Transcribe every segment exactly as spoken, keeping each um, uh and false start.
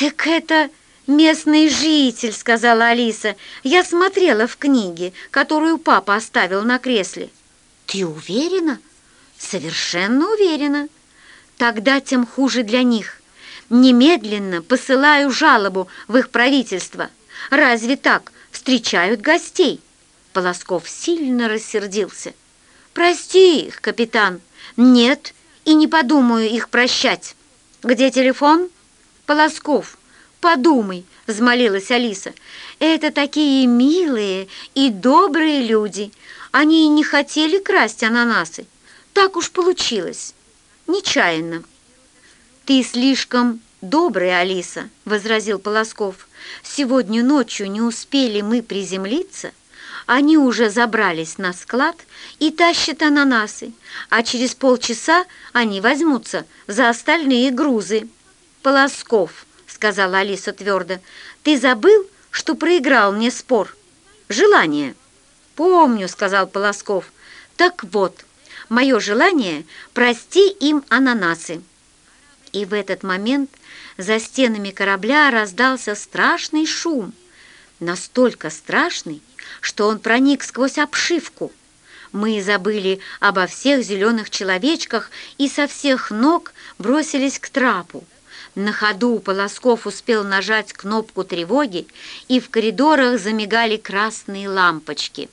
«Так это местный житель», — сказала Алиса. «Я смотрела в книге, которую папа оставил на кресле». «Ты уверена?» «Совершенно уверена». «Тогда тем хуже для них. Немедленно посылаю жалобу в их правительство. Разве так встречают гостей?» Полосков сильно рассердился. «Прости их, капитан». «Нет, и не подумаю их прощать». «Где телефон?» «Полосков, подумай», — взмолилась Алиса. «Это такие милые и добрые люди. Они и не хотели красть ананасы. Так уж получилось. Нечаянно». «Ты слишком добрая, Алиса», — возразил Полосков. «Сегодня ночью не успели мы приземлиться. Они уже забрались на склад и тащат ананасы, а через полчаса они возьмутся за остальные грузы». «Полосков», — сказала Алиса твердо, — «ты забыл, что проиграл мне спор? Желание». «Помню», — сказал Полосков. «Так вот, мое желание — прости им ананасы». И в этот момент за стенами корабля раздался страшный шум, настолько страшный, что он проник сквозь обшивку. Мы забыли обо всех зеленых человечках и со всех ног бросились к трапу. На ходу Полосков успел нажать кнопку тревоги, и в коридорах замигали красные лампочки.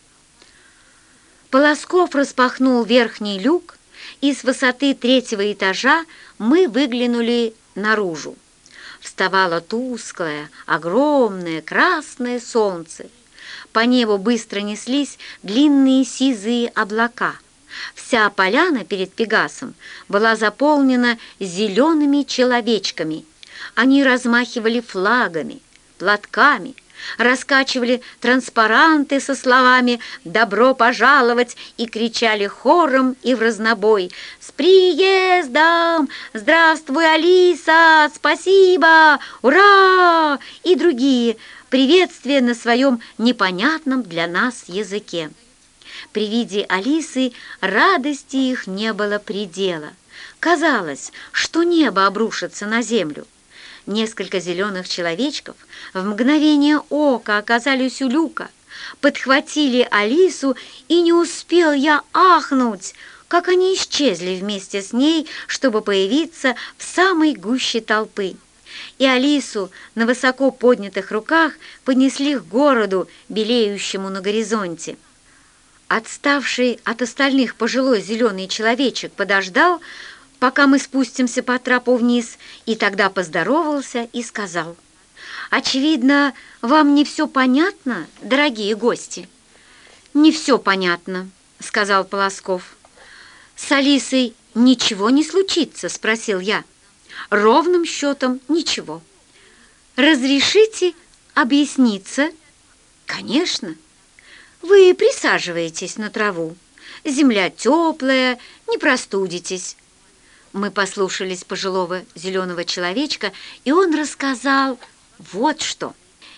Полосков распахнул верхний люк, и с высоты третьего этажа мы выглянули наружу. Вставало тусклое, огромное красное солнце. По небу быстро неслись длинные сизые облака. Вся поляна перед Пегасом была заполнена зелеными человечками. Они размахивали флагами, платками, раскачивали транспаранты со словами «Добро пожаловать!» и кричали хором и вразнобой «С приездом! Здравствуй, Алиса! Спасибо! Ура!» и другие приветствия на своем непонятном для нас языке. При виде Алисы радости их не было предела. Казалось, что небо обрушится на землю. Несколько зеленых человечков в мгновение ока оказались у люка, подхватили Алису, и не успел я ахнуть, как они исчезли вместе с ней, чтобы появиться в самой гуще толпы. И Алису на высоко поднятых руках понесли к городу, белеющему на горизонте. Отставший от остальных пожилой зеленый человечек подождал, пока мы спустимся по трапу вниз, и тогда поздоровался и сказал: «Очевидно, вам не все понятно, дорогие гости?» «Не все понятно», — сказал Полосков. «С Алисой ничего не случится?» — спросил я. «Ровным счетом ничего». «Разрешите объясниться?» «Конечно. Вы присаживаетесь на траву. Земля теплая, не простудитесь». Мы послушались пожилого зеленого человечка, и он рассказал вот что.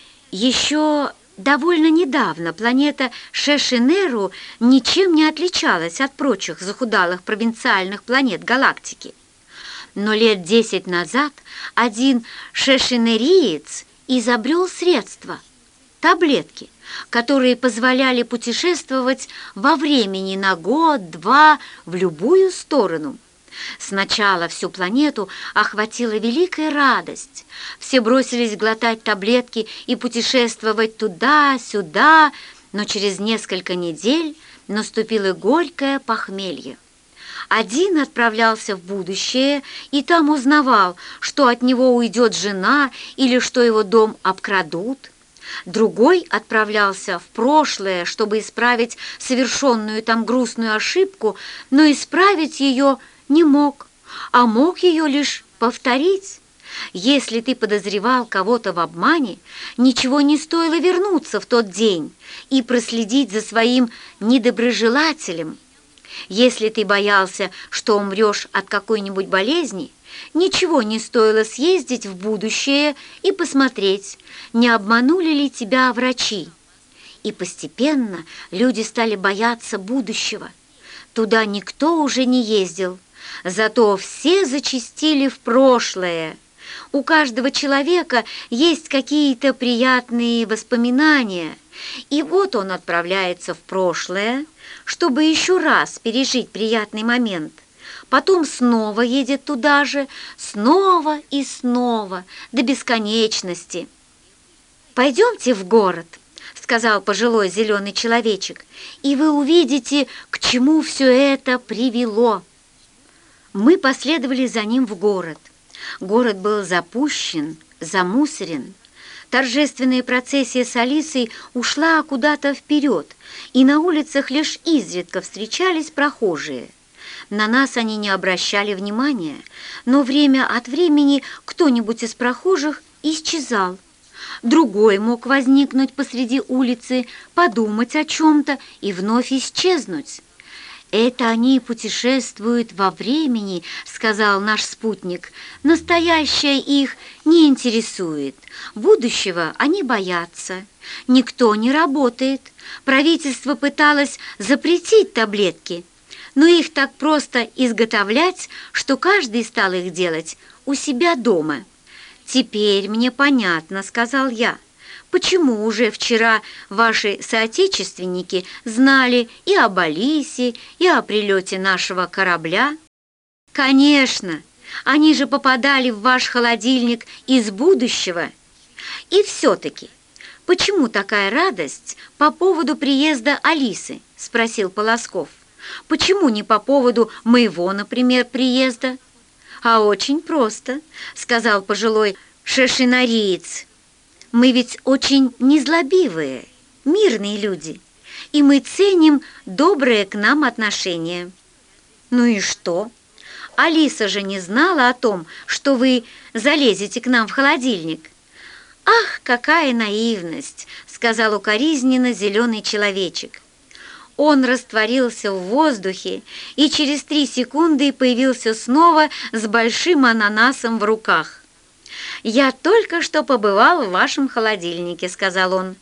Еще довольно недавно планета Шешинеру ничем не отличалась от прочих захудалых провинциальных планет галактики. Но лет десять назад один шешинериец изобрел средства, таблетки, которые позволяли путешествовать во времени на год-два в любую сторону. Сначала всю планету охватила великая радость. Все бросились глотать таблетки и путешествовать туда-сюда, но через несколько недель наступило горькое похмелье. Один отправлялся в будущее и там узнавал, что от него уйдет жена или что его дом обкрадут. Другой отправлялся в прошлое, чтобы исправить совершенную там грустную ошибку, но исправить ее не мог, а мог ее лишь повторить. Если ты подозревал кого-то в обмане, ничего не стоило вернуться в тот день и проследить за своим недоброжелателем. Если ты боялся, что умрешь от какой-нибудь болезни, ничего не стоило съездить в будущее и посмотреть, не обманули ли тебя врачи. И постепенно люди стали бояться будущего. Туда никто уже не ездил, зато все зачастили в прошлое. У каждого человека есть какие-то приятные воспоминания, и вот он отправляется в прошлое, чтобы еще раз пережить приятный момент. Потом снова едет туда же, снова и снова, до бесконечности. «Пойдемте в город», — сказал пожилой зеленый человечек, «и вы увидите, к чему все это привело». Мы последовали за ним в город. Город был запущен, замусорен. Торжественная процессия с Алисой ушла куда-то вперед, и на улицах лишь изредка встречались прохожие. На нас они не обращали внимания, но время от времени кто-нибудь из прохожих исчезал. Другой мог возникнуть посреди улицы, подумать о чем-то и вновь исчезнуть. «Это они путешествуют во времени», — сказал наш спутник. «Настоящее их не интересует. Будущего они боятся. Никто не работает. Правительство пыталось запретить таблетки, но их так просто изготовлять, что каждый стал их делать у себя дома». «Теперь мне понятно», — сказал я, «почему уже вчера ваши соотечественники знали и об Алисе, и о прилете нашего корабля». «Конечно, они же попадали в ваш холодильник из будущего. И все-таки, почему такая радость по поводу приезда Алисы?» – спросил Полосков. «Почему не по поводу моего, например, приезда?» «А очень просто», – сказал пожилой шешинариец. «Мы ведь очень незлобивые, мирные люди, и мы ценим доброе к нам отношение». «Ну и что? Алиса же не знала о том, что вы залезете к нам в холодильник». «Ах, какая наивность!» — сказал укоризненно зеленый человечек. Он растворился в воздухе и через три секунды появился снова с большим ананасом в руках. «Я только что побывал в вашем холодильнике», — сказал он.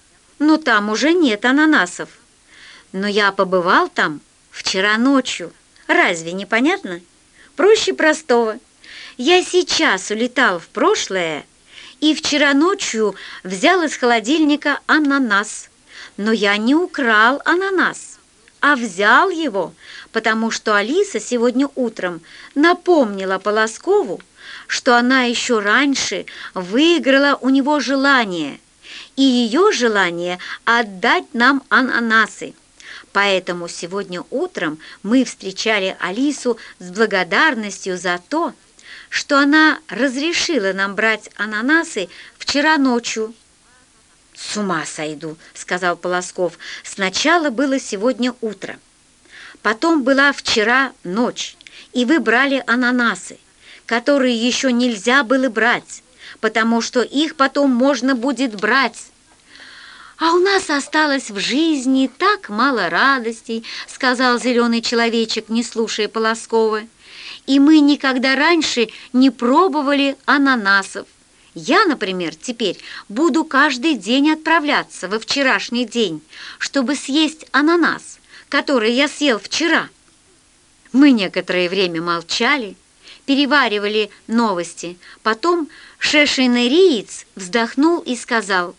«Но там уже нет ананасов». «Но я побывал там вчера ночью. Разве не понятно? Проще простого. Я сейчас улетал в прошлое и вчера ночью взял из холодильника ананас. Но я не украл ананас, а взял его, потому что Алиса сегодня утром напомнила Полоскову, что она еще раньше выиграла у него желание, и ее желание отдать нам ананасы. Поэтому сегодня утром мы встречали Алису с благодарностью за то, что она разрешила нам брать ананасы вчера ночью. «С ума сойду», — сказал Полосков. «Сначала было сегодня утро, потом была вчера ночь, и вы брали ананасы, которые еще нельзя было брать, потому что их потом можно будет брать. А у нас осталось в жизни так мало радостей», — сказал зеленый человечек, не слушая Полоскова. «И мы никогда раньше не пробовали ананасов. Я, например, теперь буду каждый день отправляться во вчерашний день, чтобы съесть ананас, который я съел вчера». Мы некоторое время молчали, переваривали новости. Потом шешинариец вздохнул и сказал: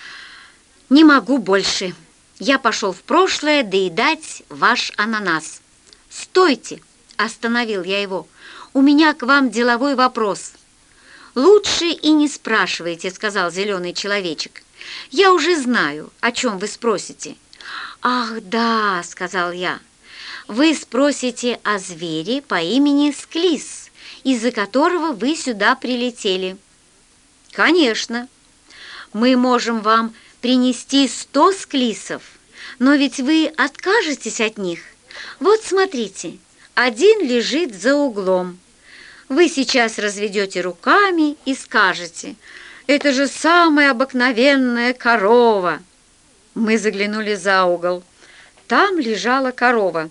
«Не могу больше. Я пошел в прошлое доедать ваш ананас». «Стойте!» – остановил я его. «У меня к вам деловой вопрос». «Лучше и не спрашивайте», — сказал зеленый человечек. «Я уже знаю, о чем вы спросите». «Ах, да», — сказал я, — «вы спросите о звере по имени Склис, из-за которого вы сюда прилетели». «Конечно. Мы можем вам принести сто склисов, но ведь вы откажетесь от них. Вот смотрите, один лежит за углом. Вы сейчас разведете руками и скажете: «Это же самая обыкновенная корова». Мы заглянули за угол. Там лежала корова.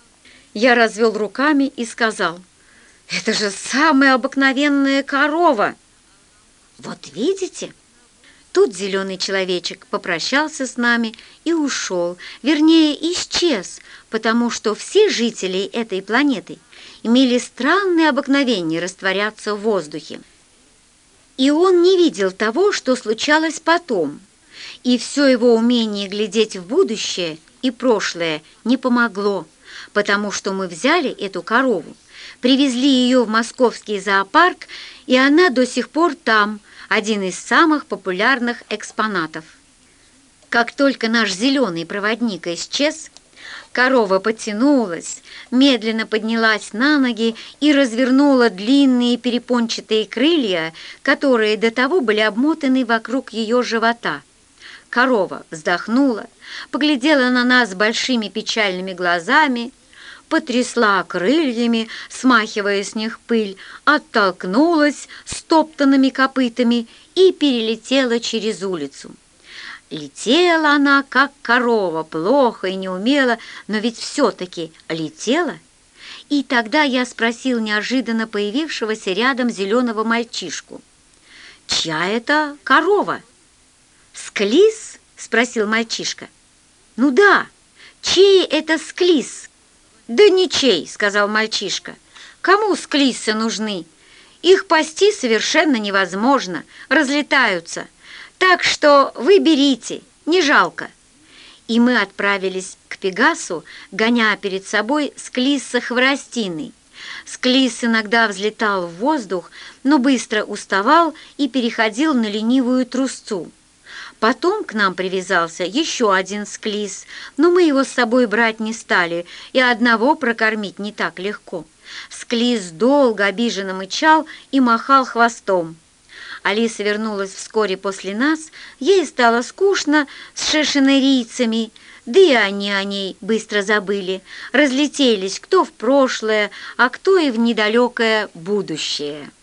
Я развел руками и сказал: «Это же самая обыкновенная корова». «Вот видите?» Тут зеленый человечек попрощался с нами и ушел, вернее, исчез, потому что все жители этой планеты имели странное обыкновение растворяться в воздухе. И он не видел того, что случалось потом, и все его умение глядеть в будущее и прошлое не помогло, потому что мы взяли эту корову, привезли ее в московский зоопарк, и она до сих пор там, один из самых популярных экспонатов. Как только наш зеленый проводник исчез, корова потянулась, медленно поднялась на ноги и развернула длинные перепончатые крылья, которые до того были обмотаны вокруг ее живота. Корова вздохнула, поглядела на нас большими печальными глазами, потрясла крыльями, смахивая с них пыль, оттолкнулась стоптанными копытами и перелетела через улицу. Летела она, как корова, плохо и неумело, но ведь все-таки летела. И тогда я спросил неожиданно появившегося рядом зеленого мальчишку: «Чья это корова?» «Склиз?» — спросил мальчишка. «Ну да, чей это склиз?» «Да ничей», — сказал мальчишка. «Кому склизы нужны? Их пасти совершенно невозможно, разлетаются. Так что вы берите, не жалко». И мы отправились к Пегасу, гоня перед собой склиса хворостиной. Склиз иногда взлетал в воздух, но быстро уставал и переходил на ленивую трусцу. Потом к нам привязался еще один склиз, но мы его с собой брать не стали, и одного прокормить не так легко. Склиз долго обиженно мычал и махал хвостом. Алиса вернулась вскоре после нас, ей стало скучно с шершенерийцами, да и они о ней быстро забыли, разлетелись кто в прошлое, а кто и в недалекое будущее.